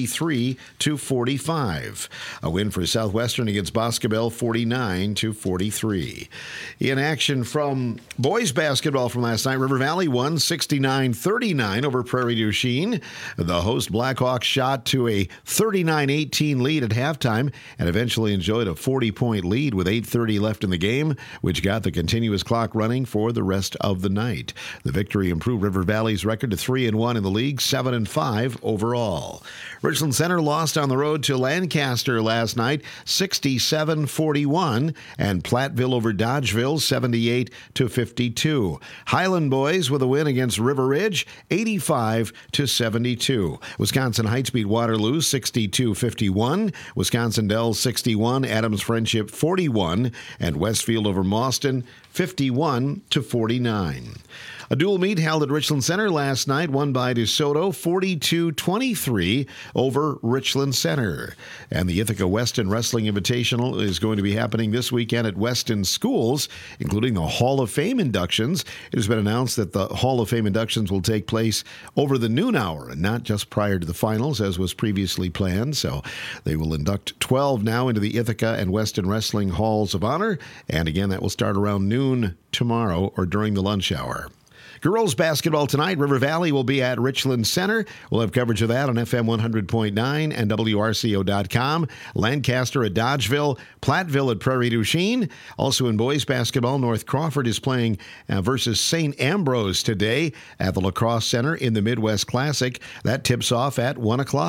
53-45. A win for Southwestern against Boscobel, 49-43. In action from boys basketball from last night, River Valley won 69-39 over Prairie du Chien. The host Blackhawks shot to a 39-18 lead at halftime and eventually enjoyed a 40-point lead with 8:30 left in the game, which got the continuous clock running for the rest of the night. The victory improved River Valley's record to 3-1 in the league, 7-5 overall. Richland Center lost on the road to Lancaster last night, 67-41, and Platteville over Dodgeville, 78-52. Highland Boys with a win against River Ridge, 85-72. Wisconsin Heights beat Waterloo, 62-51. Wisconsin Dells, 61. Adams Friendship, 41. And Westfield over Mauston, 51-49. A dual meet held at Richland Center last night, won by DeSoto 42-23 over Richland Center. And the Ithaca Weston Wrestling Invitational is going to be happening this weekend at Weston Schools, including the Hall of Fame inductions. It has been announced that the Hall of Fame inductions will take place over the noon hour and not just prior to the finals, as was previously planned. So they will induct 12 now into the Ithaca and Weston Wrestling Halls of Honor. And again, that will start around noon tomorrow or during the lunch hour. Girls basketball tonight, River Valley will be at Richland Center. We'll have coverage of that on FM 100.9 and WRCO.com. Lancaster at Dodgeville, Platteville at Prairie du Chien. Also in boys basketball, North Crawford is playing versus St. Ambrose today at the Lacrosse Center in the Midwest Classic. That tips off at 1 o'clock.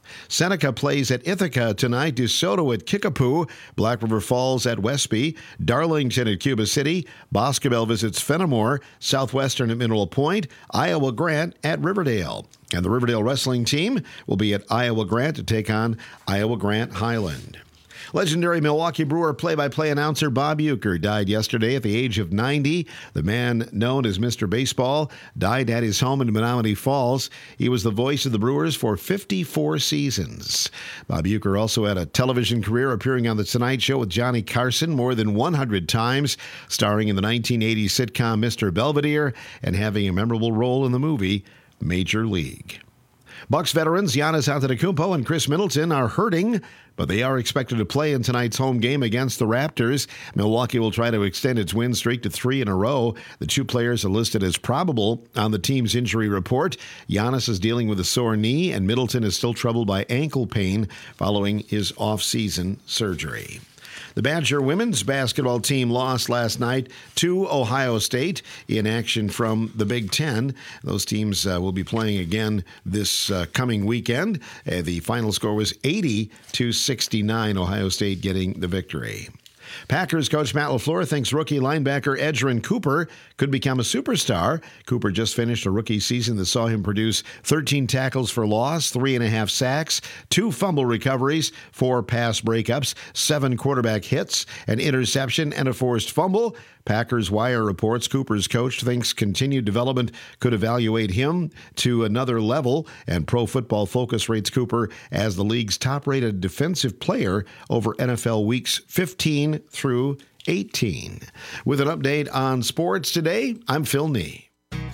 Seneca plays at Ithaca tonight, DeSoto at Kickapoo, Black River Falls at Westby, Darlington at Cuba City, Boscobel visits Fenimore, Southwestern at Mineral Point, Iowa Grant at Riverdale. And the Riverdale wrestling team will be at Iowa Grant to take on Iowa Grant Highland. Legendary Milwaukee Brewer play-by-play announcer Bob Uecker died yesterday at the age of 90. The man known as Mr. Baseball died at his home in Menomonee Falls. He was the voice of the Brewers for 54 seasons. Bob Uecker also had a television career, appearing on The Tonight Show with Johnny Carson more than 100 times, starring in the 1980 sitcom Mr. Belvedere, and having a memorable role in the movie Major League. Bucks veterans Giannis Antetokounmpo and Chris Middleton are hurting, but they are expected to play in tonight's home game against the Raptors. Milwaukee will try to extend its win streak to 3 in a row. The two players are listed as probable on the team's injury report. Giannis is dealing with a sore knee, and Middleton is still troubled by ankle pain following his off-season surgery. The Badger women's basketball team lost last night to Ohio State in action from the Big Ten. Those teams will be playing again this coming weekend. The final score was 80-69, Ohio State getting the victory. Packers coach Matt LaFleur thinks rookie linebacker Edgerrin Cooper could become a superstar. Cooper just finished a rookie season that saw him produce 13 tackles for loss, 3.5 sacks, 2 fumble recoveries, 4 pass breakups, 7 quarterback hits, an interception, and a forced fumble. Packers Wire reports Cooper's coach thinks continued development could evaluate him to another level, and Pro Football Focus rates Cooper as the league's top-rated defensive player over NFL weeks 15 through 18. With an update on sports today, I'm Phil Nee.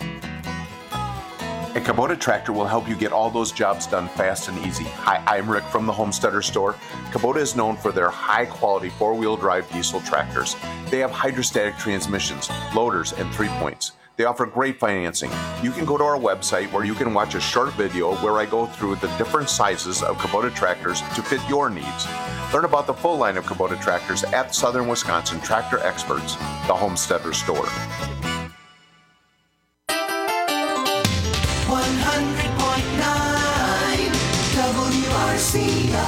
A Kubota tractor will help you get all those jobs done fast and easy. Hi, I'm Rick from the Homesteader Store. Kubota is known for their high-quality four-wheel drive diesel tractors. They have hydrostatic transmissions, loaders, and 3-points. They offer great financing. You can go to our website where you can watch a short video where I go through the different sizes of Kubota tractors to fit your needs. Learn about the full line of Kubota tractors at Southern Wisconsin Tractor Experts, the Homesteader Store. 100.9 WRCO.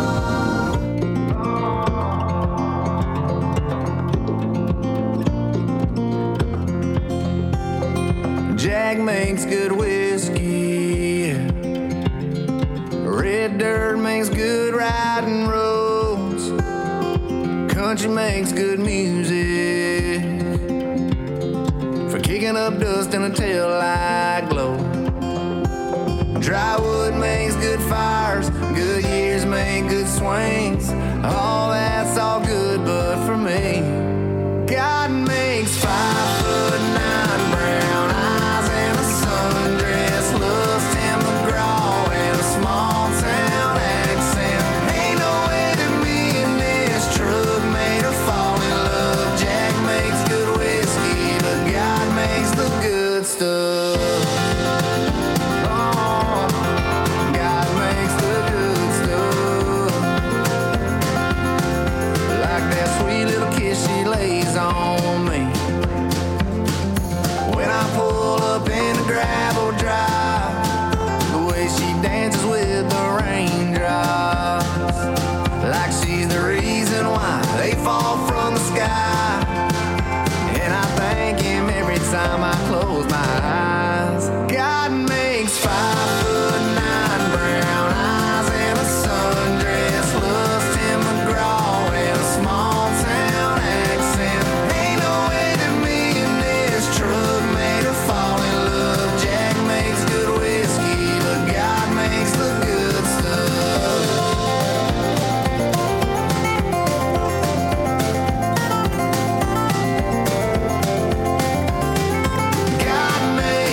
Jack makes good whiskey. Red dirt makes good riding roads. Country makes good music for kicking up dust in a taillight glow. Dry wood makes good fires, good years make good swings. All that's all good, but for me, God makes 5'9" brown eyes and a sundress, lust and McGraw and a small town accent. Ain't no way that me and this truck made her fall in love. Jack makes good whiskey, but God makes the good stuff. On me when I pull up in the gravel drive, the way she dances with the raindrops, like she's the reason why they fall from the sky. And I thank him every time I close my eyes. God makes 5'9" brown eyes and a sundress, lust and McGraw and a small town accent. Ain't no way that me and this truck made her fall in love. Jack makes good whiskey, but God makes the good stuff. God makes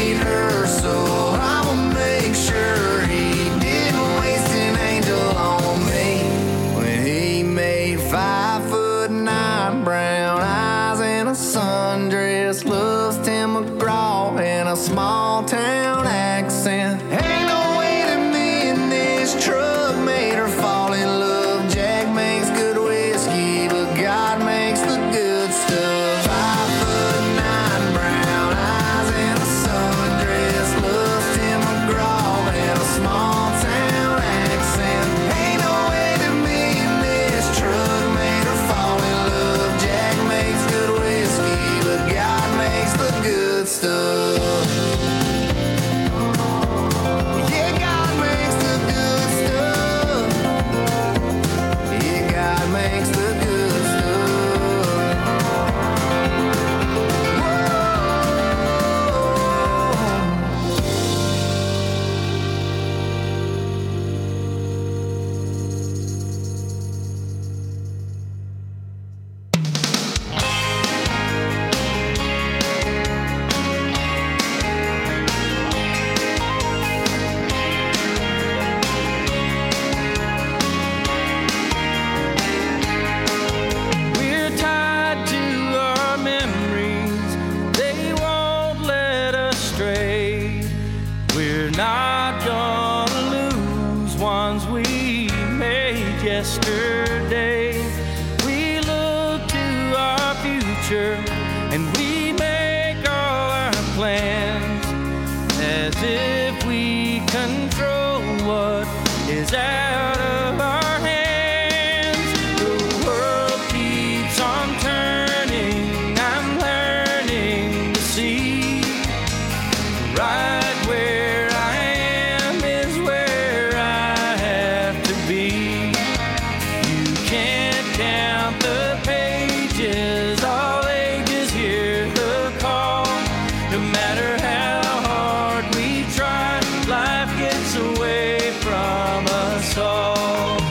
future, and we make all our plans as if we control what is out of our hands. The world keeps on turning, I'm learning to see. Right where I am is where I have to be. You can't count the pages, all ages hear the call. No matter how hard we try, life gets away from us all.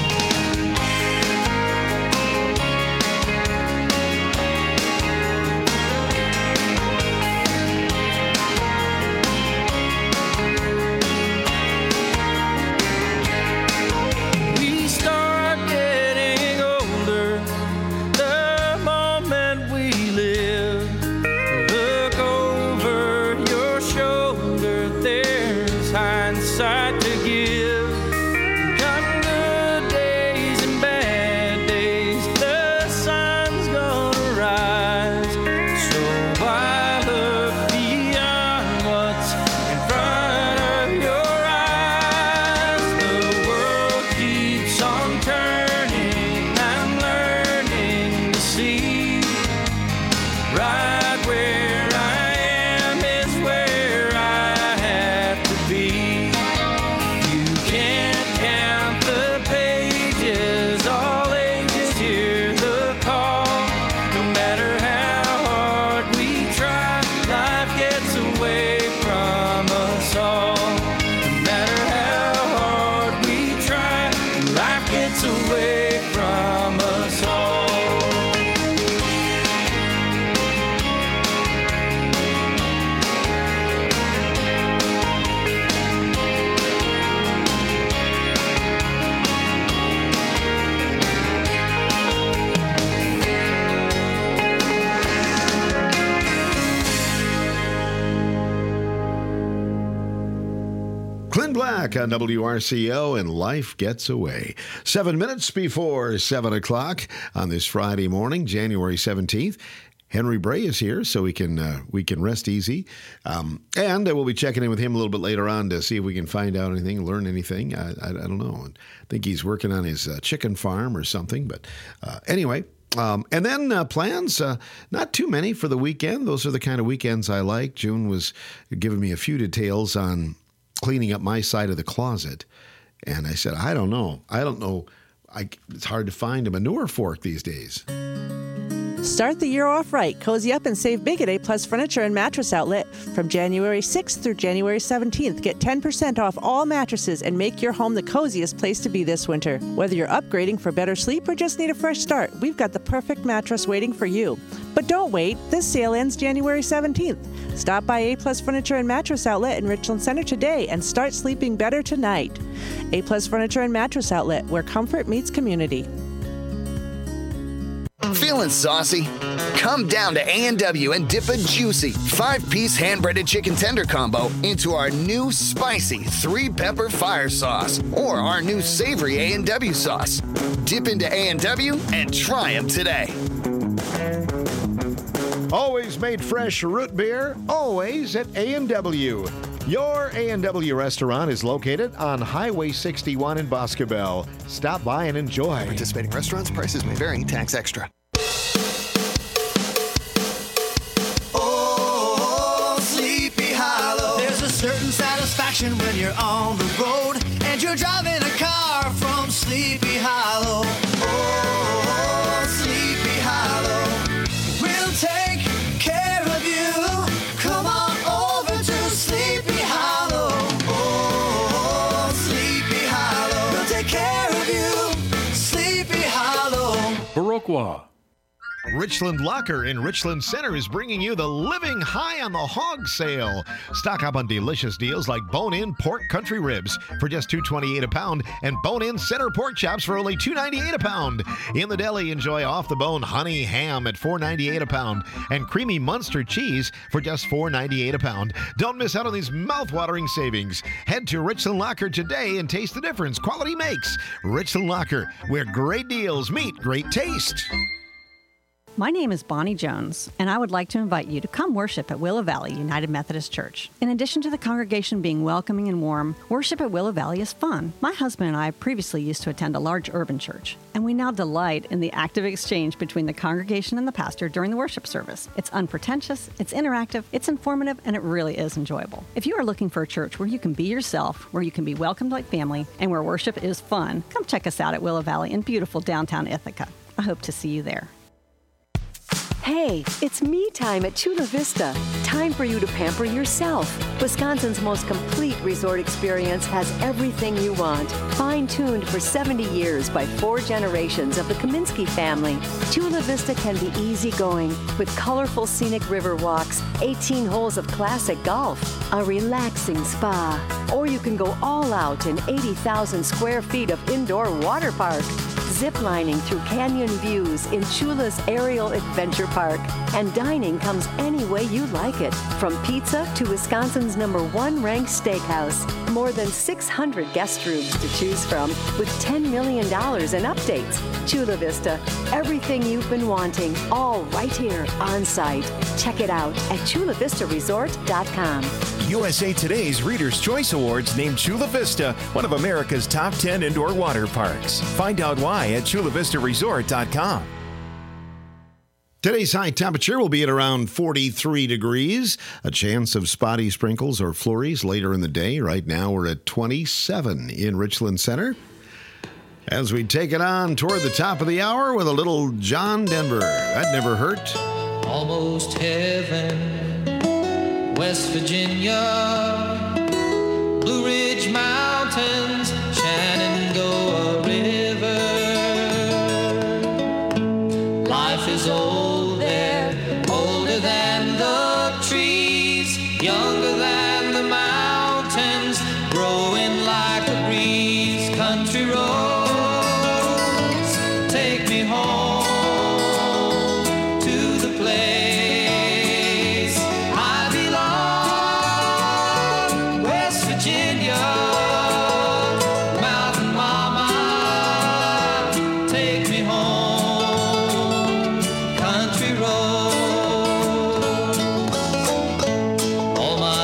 We start getting older the moment we live. Look over your shoulder, there's hindsight to give. Come good days and bad days, the sun's gonna rise. So why look beyond what's in front of your eyes? The world keeps on turning, I'm learning to see. Right where I am is where I have to be. You can't count the pages, all ages hear the call. No matter how hard we try, life gets away from us all. No matter how hard we try, life gets away from us all. Clint Black on WRCO and Life Gets Away. 7 minutes before 7 o'clock on this Friday morning, January 17th. Henry Bray is here, so we can rest easy. And we'll be checking in with him a little bit later on to see if we can find out anything, learn anything. I don't know. I think he's working on his chicken farm or something. But anyway, and then plans, not too many for the weekend. Those are the kind of weekends I like. June was giving me a few details on cleaning up my side of the closet. And I said, I don't know. It's hard to find a manure fork these days. Start the year off right. Cozy up and save big at A-Plus Furniture and Mattress Outlet. From January 6th through January 17th, get 10% off all mattresses and make your home the coziest place to be this winter. Whether you're upgrading for better sleep or just need a fresh start, we've got the perfect mattress waiting for you. But don't wait. This sale ends January 17th. Stop by A-Plus Furniture and Mattress Outlet in Richland Center today and start sleeping better tonight. A-Plus Furniture and Mattress Outlet, where comfort meets community. Feeling saucy? Come down to A&W and dip a juicy 5-piece hand-breaded chicken tender combo into our new spicy 3-pepper fire sauce or our new savory A&W sauce. Dip into A&W and try them today. Always made fresh root beer, always at A&W. Your A&W restaurant is located on Highway 61 in Boscobel. Stop by and enjoy. Participating restaurants, prices may vary, tax extra. Oh, Sleepy Hollow. There's a certain satisfaction when you're on the road and you're driving a car from Sleepy Hollow. Oh, Sleepy Hollow. We'll take care of you. Come on over to Sleepy Hollow. Oh, Sleepy Hollow. We'll take care of you. Sleepy Hollow. Baroqua. Richland Locker in Richland Center is bringing you the Living High on the Hog sale. Stock up on delicious deals like bone-in pork country ribs for just $2.28 a pound and bone-in center pork chops for only $2.98 a pound. In the deli, enjoy off-the-bone honey ham at $4.98 a pound and creamy Munster cheese for just $4.98 a pound. Don't miss out on these mouth-watering savings. Head to Richland Locker today and taste the difference quality makes. Richland Locker, where great deals meet great taste. My name is Bonnie Jones, and I would like to invite you to come worship at Willow Valley United Methodist Church. In addition to the congregation being welcoming and warm, worship at Willow Valley is fun. My husband and I previously used to attend a large urban church, and we now delight in the active exchange between the congregation and the pastor during the worship service. It's unpretentious, it's interactive, it's informative, and it really is enjoyable. If you are looking for a church where you can be yourself, where you can be welcomed like family, and where worship is fun, come check us out at Willow Valley in beautiful downtown Ithaca. I hope to see you there. Hey, it's me time at Chula Vista. Time for you to pamper yourself. Wisconsin's most complete resort experience has everything you want. Fine-tuned for 70 years by 4 generations of the Kaminsky family, Chula Vista can be easygoing with colorful scenic river walks, 18 holes of classic golf, a relaxing spa, or you can go all out in 80,000 square feet of indoor water park. Ziplining through canyon views in Chula's Aerial Adventure Park. And dining comes any way you like it, from pizza to Wisconsin's #1 ranked steakhouse. More than 600 guest rooms to choose from with $10 million in updates. Chula Vista, everything you've been wanting, all right here on site. Check it out at chulavistaresort.com. USA Today's Reader's Choice Awards named Chula Vista one of America's top 10 indoor water parks. Find out why at chulavistaresort.com. Today's high temperature will be at around 43 degrees. A chance of spotty sprinkles or flurries later in the day. Right now we're at 27 in Richland Center. As we take it on toward the top of the hour with a little John Denver. That never hurt. Almost heaven, West Virginia, Blue Ridge Mountains, Shenandoah River. Life is old there, older than the trees, younger than the mountains, growing like a breeze. Country roads, take me home to the place I belong. West Virginia, Mountain Mama, take me home. Country roads, all my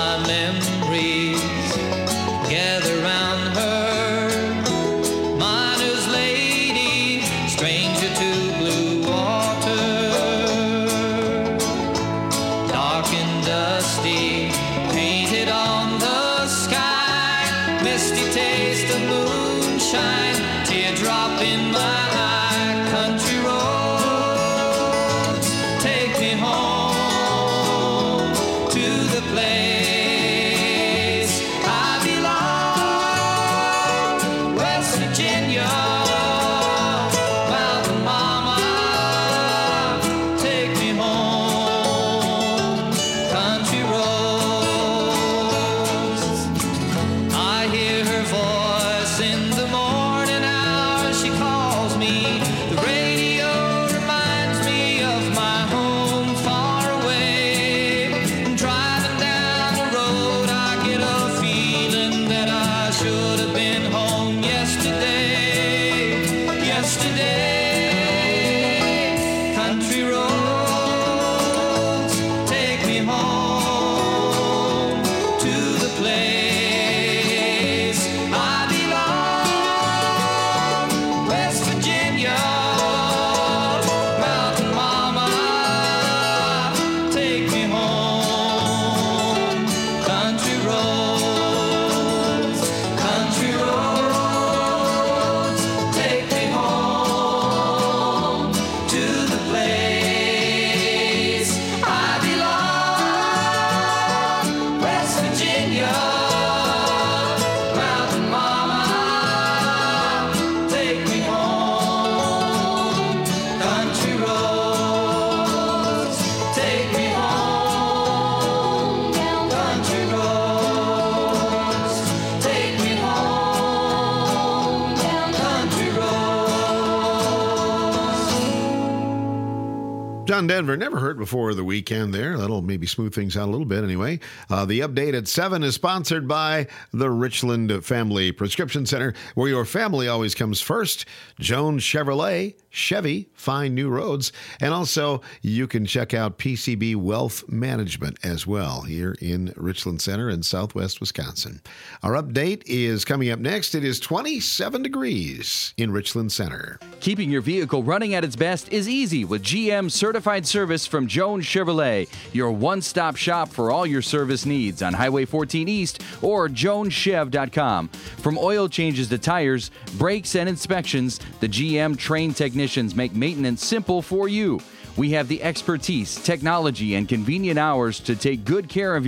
John Denver, never heard before the weekend there. That'll maybe smooth things out a little bit anyway. The update at 7 is sponsored by the Richland Family Prescription Center, where your family always comes first. Jones Chevrolet, Chevy, find new roads. And also, you can check out PCB Wealth Management as well here in Richland Center in southwest Wisconsin. Our update is coming up next. It is 27 degrees in Richland Center. Keeping your vehicle running at its best is easy with GM certified service from Jones Chevrolet, your one-stop shop for all your service needs on Highway 14 East or joneschev.com. From oil changes to tires, brakes, and inspections, the GM trained technicians make maintenance simple for you. We have the expertise, technology, and convenient hours to take good care of